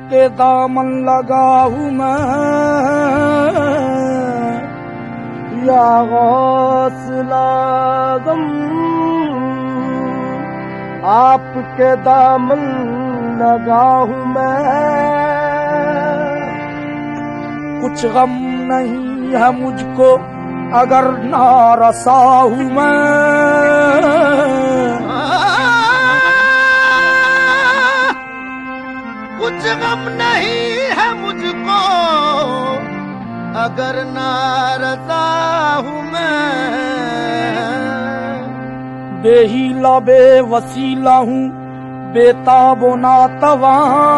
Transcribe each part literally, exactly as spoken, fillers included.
आपके दामन लगा हूँ मैं, या गौसल आज़म आपके दामन लगा हूँ मैं। कुछ गम नहीं है मुझको अगर नारसा हूँ मैं, कुछ गम नहीं है मुझको अगर नारसा हूँ मैं। बेहीला बेवसीला हूँ बेताबो नातवा,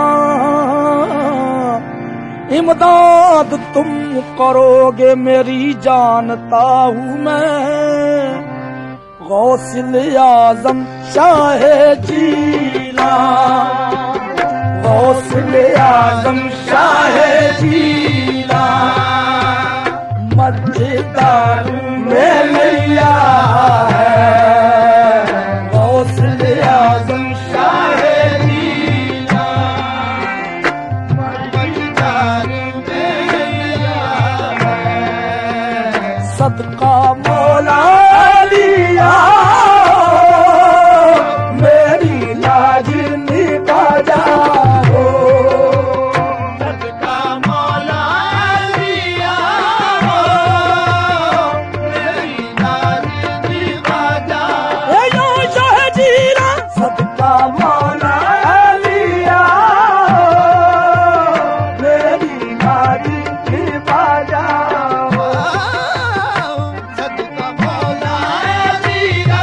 इमदाद तुम करोगे मेरी जानता हूँ मैं। गौसल आज़म शाहे जीला, गौसल आज़म शाहे जीला, मददार में मैया है। गौसल आज़म शाहे जीला, मददार में मैया है। सदका मौला लिया मेरी लाज निभा जाओ। सदका मौला लिया मेरी लाज निभा जाओ। ए यो शाह जीरा सदका मौला लिया मेरी लाज निभा जाओ। सदका मौला लिया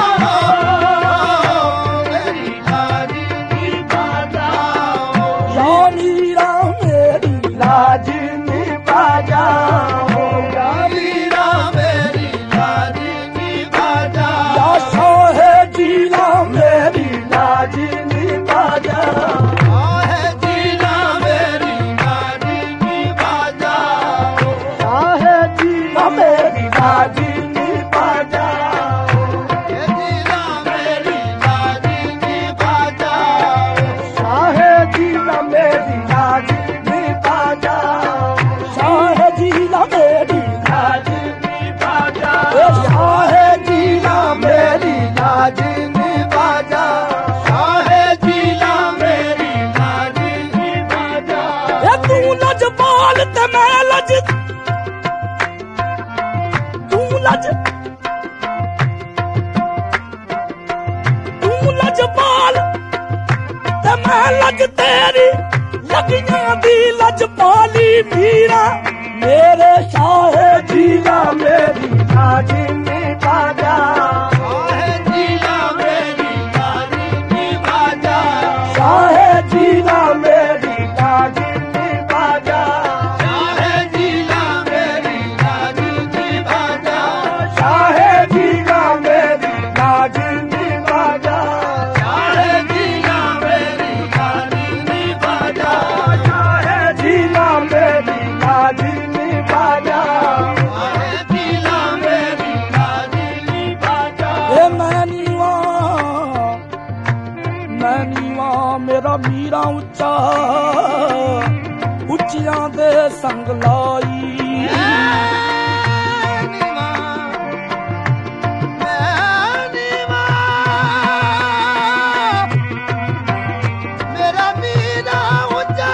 मेरी लाज निभा जाओ। या मीरा मेरी लाज निभा जाओ। या मीरा मेरी लाज निभा जाओ। या शाह जीला मेरी लाज निभा जाओ। शाह जीला मेरी लाज निभा जाओ। शाह जीला मेरी लाज निभा जाओ। ये जीला मेरी लाज निभा जाओ। शाह जीला मेरी लाज निभा जाओ। शाह जीला मेरी लाज निभा जाओ। शाह जीला मेरी लाज निभा जाओ। शाह जीला मेरी लाज निभा जाओ। ए तू लजपाल ते मैं लज, तू लज तू लजपाल ते मैं लज तेरी लगियां दी लजपाली मीरा। मेरे शाह जीला मेरी लाज निभा जाओ। शाह जीला मेरी लाज निभा जाओ। शाह जीला मेरी लाज निभा जाओ। शाह जीला मेरी लाज निभा जाओ। शाह जीला मेरी लाज निभा जाओ। शाह जीला मेरी लाज निभा जाओ। शाह जीला मेरी लाज निभा जाओ। शाह जीला मेरी लाज निभा जाओ। ए मैं नीवा, मैं नीवा मेरा मीरा उच्चा, उच्चियां दे संग लाई। मेरा मीरा ऊंचा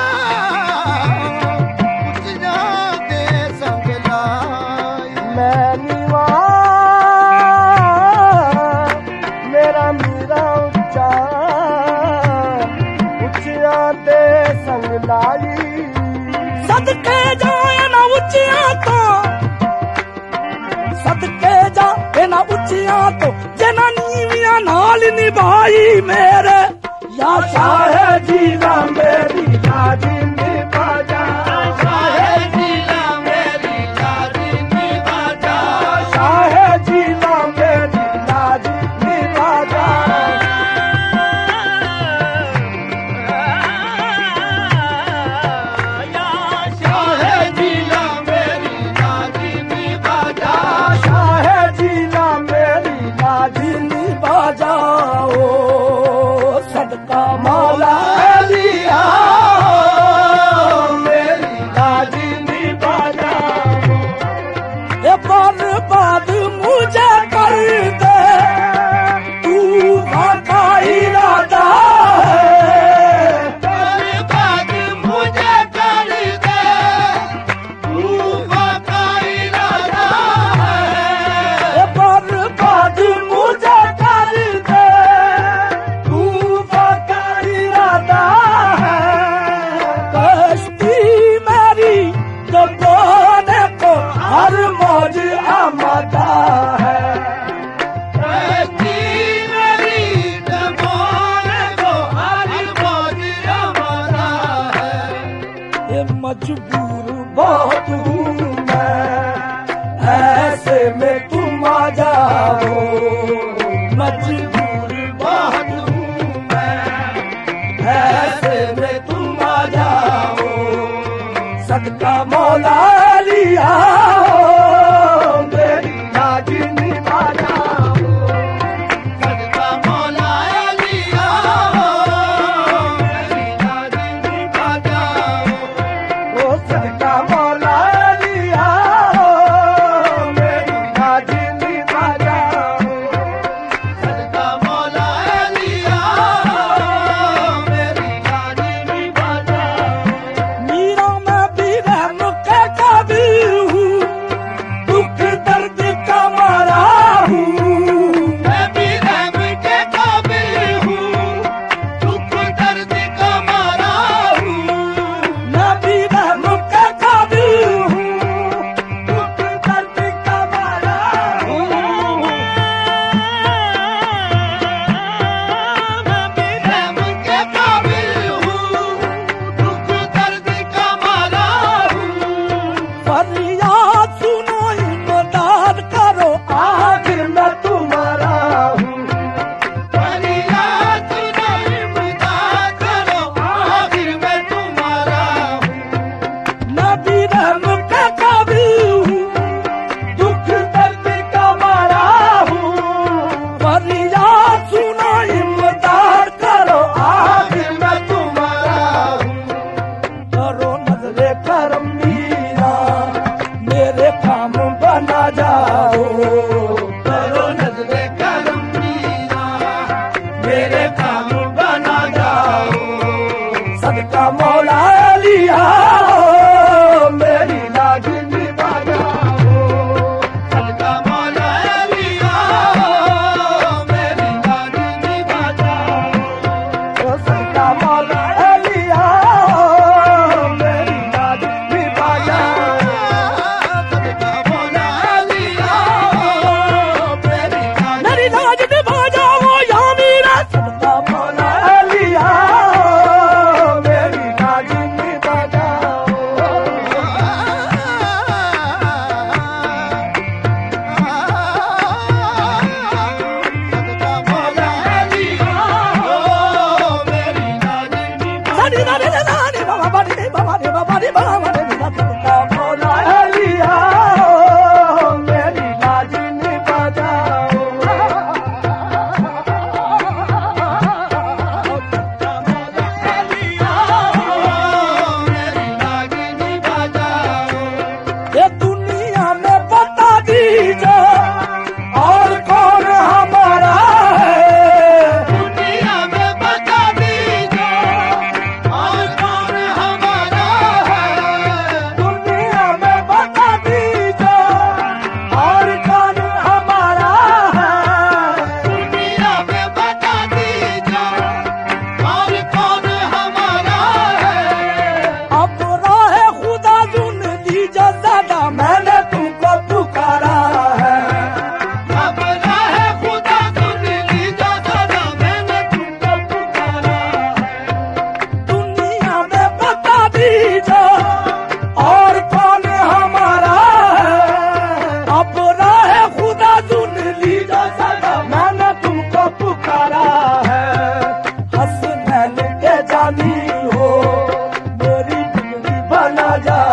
उच्चियां दे संग लाई। मैं नीवा मेरा मीरा उच्चा, उच्चियां दे संग लाई। सदके जाए ना उच्चियां तो, सदके जाए ना उच्चियां तो, जना नीवियां नाल निभाई मेरे। या शाह जीला मेरी लाज निभा जाओ। शाह जीला मेरी लाज निभा जाओ। शाह जीला मेरी लाज निभा जाओ। शाह जीला मेरी लाज निभा जाओ। शाह जीला मेरी लाज निभा जाओ। सदका मौला लिया फरियाद सुनो इमदाद करो आखिर मैं तुम्हारा हूँ फरियाद सुनो इमदाद करो आखिर मैं तुम्हारा हूँ नबी रहम का काबिल हूँ दुख दर्द का मारा हूँ फरियाद सुनो इमदाद करो आखिर मैं तुम्हारा हूँ करो नजरे करम मीरा मेरे काम बना जाओ करो नजरे करम मीरा मेरे काम बना जाओ सदका मौला लिया मेरी नागिन बजाओ सदका मौला लिया मेरी नागिन बजाओ सदका मौला लिया मेरी नागिन बजाओ सदका मौला लिया मेरी मेरी नाज निभा जाओ या मीरा सदका मौला लिया मेरी नागिन बजाओ सदका मौला लिया मेरी नागिन सदी नानी नानी बाबा बानी बाबा रे बाबा रे बाबा रे सदका मौला लिया मेरी नागिन बजाओ मेरी नागिन बजाओ ये दुनिया में बता दीजिए और कौन हमारा है दुनिया में बता दीजिए और कौन हमारा है दुनिया में बता दीजिए और कौन हमारा है दुनिया में बता दीजिए और कौन हमारा है अब राह खुदा सुन लीजिए ज्यादा मैंने तुमको पुकारा है अब राह खुदा सुन लीजिए सदा मैंने तुमको पुकारा है दुनिया में बता दीजिए और कौन हमारा है अब राह खुदा सुन लीजिए ज्यादा मैंने तुमको पुकारा है हसनैन के जानी हो मेरी जिंदगी बना जा